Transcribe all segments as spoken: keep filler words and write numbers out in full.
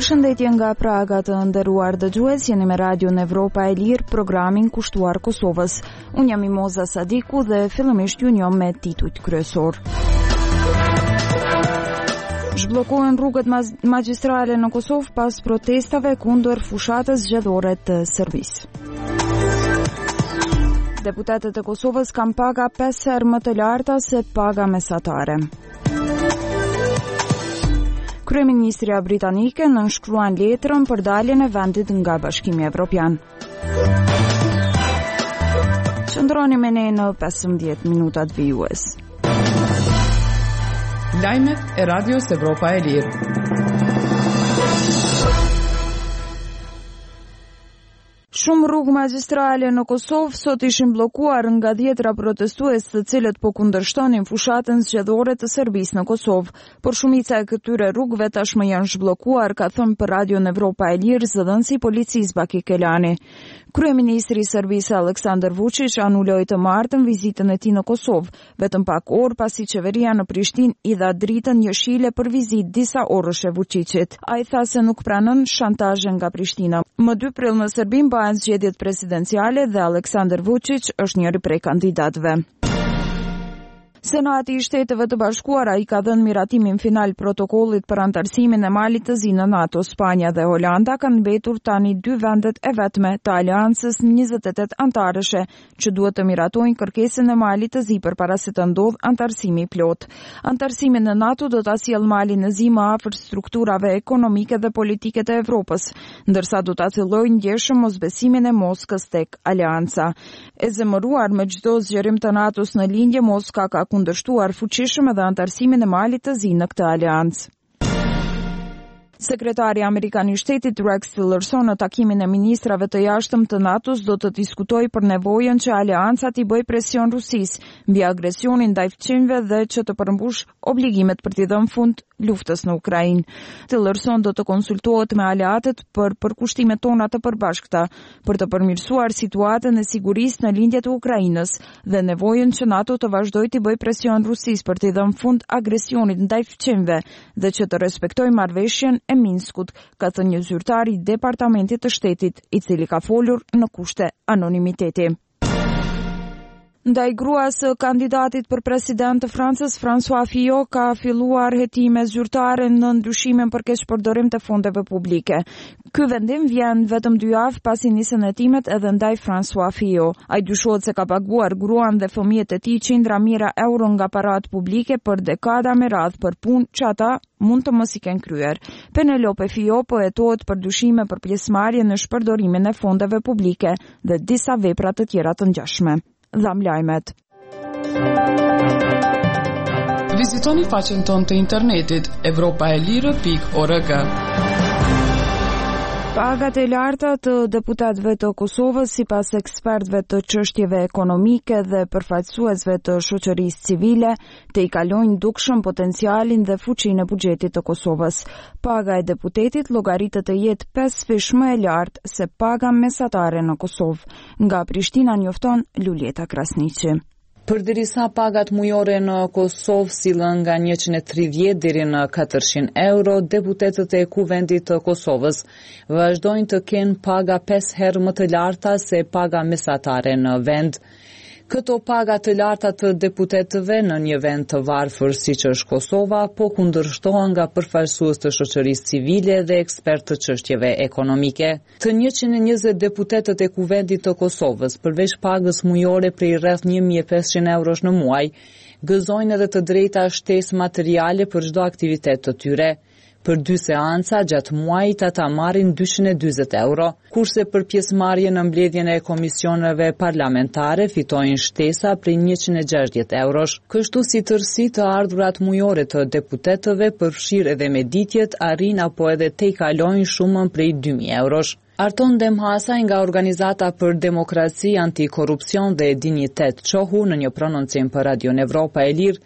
Përshëndetje nga Praga të nderuar dëgjues, jeni me Radion Evropa e Lirë, programin kushtuar Kosovës. Unë jam Imoza Sadiku dhe fillimisht ju njoh me titujt kryesor. Zhbllokohen rrugët magjistrale në Kosovë pas protestave kundër fushatës zgjedhore të Serbisë. Deputetët e Kosovës kanë paga pesë herë më të larta se paga mesatare. Kryeministria britanike nënshkruan letrën për daljen e vendit nga Bashkimi Evropian. Qëndroni me ne në pesëmbëdhjetë minutat vijues. Lajmet e Radios Evropa e Lirë. Shumë rrugë magjistrale në Kosovë sot ishin bllokuar nga dhjetra protestues të cilët po kundërshtonin fushatën zgjedhore të Serbisë në Kosovë, por shumica e këtyre rrugëve tashmë janë zhbllokuar, ka thënë për Radion Evropa e Lirë zëdhënësi i policisë Baki Kelani. Kryeministri i Serbisë Aleksandar Vučić anuloi të martën vizitën e tij në Kosovë, vetëm pak orë pasi qeveria në Prishtinë i dha dritën jeshile për vizitë disa orësh e Vučićit. Ai tha se nuk pranon shantazhe nga Prishtina. Më dy prill në Serbi bëhen zgjedhjet presidenciale dhe Aleksandar Vučić është njëri prej kandidatëve. Senati i Shteteve të Bashkuara i ka dhënë miratimin final protokollit për antarësimin e Malit të Zi në NATO. Spanja dhe Holanda kanë mbetur tani dy vendet e vetme të aleancës njëzet e tetë antarëshe që duhet të miratojnë kërkesën e Malit të Zi përpara se të ndodhë antarësimi plot. Antarësimi në NATO do ta sjellë Malin në Zi më afër strukturave ekonomike dhe politike të Evropës, ndërsa do ta fillojë ndjeshëm mosbesimin e Moskës tek aleanca. E zemëruar me çdo zgjerim të NATO-s në lindje, Moska ka kundërshtuar fuqishëm edhe antarësimin e Malit të Zi në këtë aleancë. Sekretari Amerikan i Shtetit Rex Tillerson në takimin e ministrave të jashtëm të NATO-s do të diskutojë për nevojën që aleanca t'i bëjë presion Rusisë mbi agresionin ndaj fqinjve dhe që të përmbush obligimet për t'i dhënë fund luftës në Ukrainë. Tillerson do të konsultohet me aleatët për përkushtimet tona të përbashkëta për të përmirësuar situatën e sigurisë në lindje të Ukrainës dhe nevojën që NATO të vazhdojë t'i bëjë presion Rusisë për t'i dhënë fund agresionit ndaj fqinjve dhe që të respektojë marrëveshjen e Minskut, ka thënë një zyrtar i Departamentit të Shtetit, i cili ka folur në kushte anonimiteti. Ndaj gruas së kandidatit për president të Francës, François Fillon, ka filluar hetime zyrtare në ndryshimin për keqpërdorim të fondeve publike. Ky vendim vjen vetëm dy javë pasi nisën hetimet edhe ndaj François Fillon. Ai dyshohet se ka paguar gruan dhe fëmijët e tij qindra mijëra euro nga parat publike për dekada me radhë për punë që ata mund të mos i kenë kryer. Penelope Fillon po hetohet për dyshime për pjesëmarrje në shpërdorimin e fondeve publike dhe disa vepra të tjera të ngjashme. Dham lajmet. Vizitoni faqen tonë të internetit evropaelire pikë org. Pagat e larta të deputetëve të Kosovës sipas ekspertëve të çështjeve ekonomike dhe përfaqësuesve të shoqërisë civile të i kalojnë dukshëm potencialin dhe fuqinë e buxhetit të Kosovës. Paga e deputetit llogaritet të jetë pesë fish më e lartë se paga mesatare në Kosovë. Nga Prishtina njofton Luljeta Krasniqi. Përderisa pagat mujore në Kosovë sillen nga njëqind e tridhjetë deri në katërqind euro, deputetët e Kuvendit të Kosovës vazhdojnë të kenë paga pesë herë më të larta se paga mesatare në vend. Këto paga të larta të deputetëve në një vend të varfër siç është Kosova po kundërshtohen nga përfaqësues të shoqërisë civile dhe ekspertë të çështjeve ekonomike. Të njëqind e njëzet deputetët e Kuvendit të Kosovës, përveç pagës mujore prej rreth një mijë e pesëqind eurosh në muaj, gëzojnë edhe të drejta shtesë materiale për çdo aktivitet të tyre. Për dy seanca gjatë muajit ata marrin dyqind e dyzet euro, kurse për pjesëmarrje në mbledhjen e komisioneve parlamentare fitojnë shtesa prej njëqind e gjashtëdhjetë eurosh. Kështu si tërësi të ardhurat mujore të deputetëve përfshirë edhe meditjet arrin apo edhe tejkalojnë shumën prej dy mijë eurosh. Arton Demhasaj nga Organizata për Demokraci, Antikorrupsion dhe Dinjitet Çohu në një prononcim për Radion Evropa e Lirë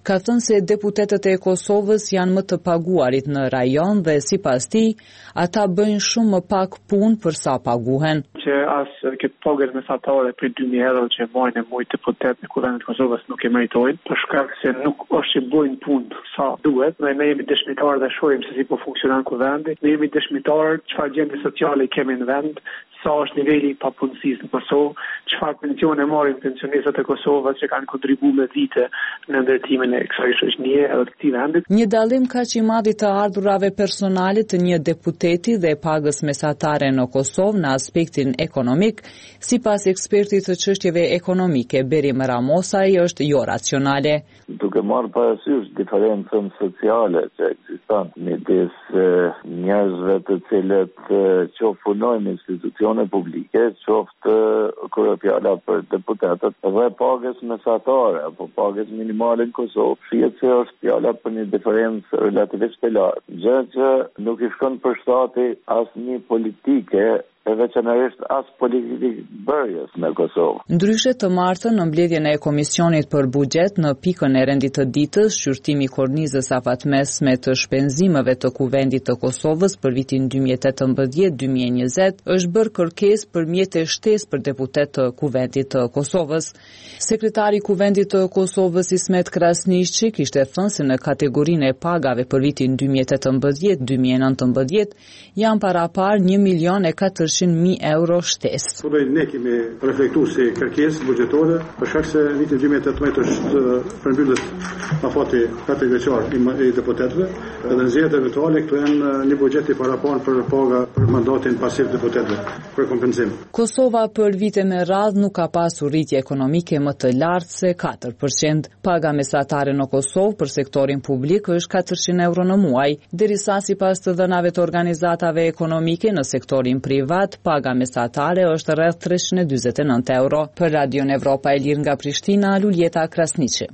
ka thënë se deputetët e Kosovës janë më të paguarit në rajon dhe sipas tij, ata bëjnë shumë më pak punë për sa paguhen. Që as këtë pagën mesatare për dy mijë euro që marrin e mujt deputet në Kuvendin e Kosovës nuk e meritojnë, për shkak se nuk është që bëjnë punë sa duhet. Ne jemi dëshmitarë dhe shohim se si po funksionon kuvendi. Ne jemi dëshmitarë çfarë gjendje sociale kemi në vend, sa është niveli i papunësisë në Kosovë, çfarë pensione marrin pensionistët e Kosovës që kanë kontribuar me vite në ndërtimin e kësaj shoqënie edhe të këtij vendi. Një dallim kaq i madh i të ardhurave personale të një deputeti dhe pagës mesatare në Kosovë në aspektin ekonomik, sipas ekspertit të çështjeve ekonomike Berim Ramosaj, është jo racionale. Duke marrë parasysh diferencën sociale që ekziston midis njerëzve të cilët qoftë punojnë në institucione publike, qoftë kur është fjala për deputetët, dhe pagës mesatare apo pagës minimale në Kosovë, shihet se është fjala për një diferencë relativisht të lartë, gjë që nuk i shkon për shtati asnjë politike e veçanërisht as politikë bërjes në Kosovë. Ndryshe të martën në mbledhjen e Komisionit për Buxhet në pikën e rendit të ditës, shqyrtimi i kornizës afatmesme të shpenzimeve të Kuvendit të Kosovës për vitin dy mijë e tetëmbëdhjetë dy mijë e njëzet është bërë kërkesë për mjete shtesë për deputet të Kuvendit të Kosovës. Sekretari i Kuvendit të Kosovës Ismet Krasniqi kishte thënë se në kategorinë e pagave për vitin dy mijë e tetëmbëdhjetë dy mijë e nëntëmbëdhjetë janë parapar një milion e katërqind mijë euro shtesë. Po ne kemi reflektuar si kërkesë buxhetore për shkak se viti dy mijë e tetëmbëdhjetë është përmbyllet afati katër vjeçar i deputetëve, dhe nxjerrjet eventuale këtu janë një buxhet i parapan për paga për mandatin pasiv deputetëve për kompenzim. Kosova për vite me radhë nuk ka pasur rritje ekonomike më të lartë se katër përqind. Paga mesatare në Kosovë për sektorin publik është katërqind euro në muaj, derisa sipas të dhënave të organizatave ekonomike në sektorin privat paga mesatare është rreth treqind e dyzet e nëntë euro. Për Radion Evropa e Lirë nga Prishtina, Luljeta Krasniqi.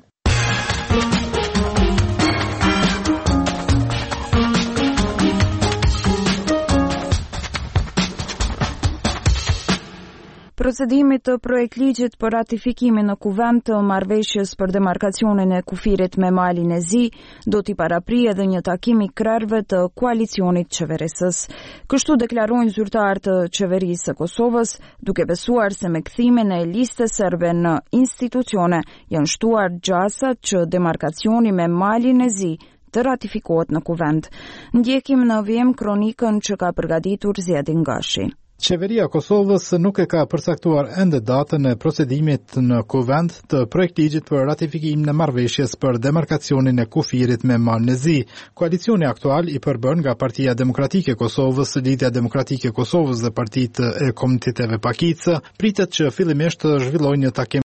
Procedimi të projektligjit për ratifikimin në Kuvend të marrëveshjes për demarkacionin e kufirit me malin e Zi do t'i paraprije edhe një takim i krerëve të koalicionit qeverisës. Kështu deklarojnë zyrtarë të qeverisë së Kosovës, duke besuar se me kthimin e listës serbe në institucione janë shtuar gjasat që demarkacioni me malin e Zi të ratifikohet në Kuvend. Ndjekim në vjem kronikën që ka përgatitur Zjedin Gashi. Qeveria Kosovës nuk e ka përcaktuar ende datën e procedimit në Kuvend të projektligjit për ratifikimin e marrëveshjes për demarkacionin e kufirit me malin e Zi. Koalicioni aktual i përbën nga Partia Demokratike e Kosovës, Lidhja Demokratike e Kosovës dhe Partitë e Komuniteteve Pakicë pritet që fillimisht të zhvillojë një takim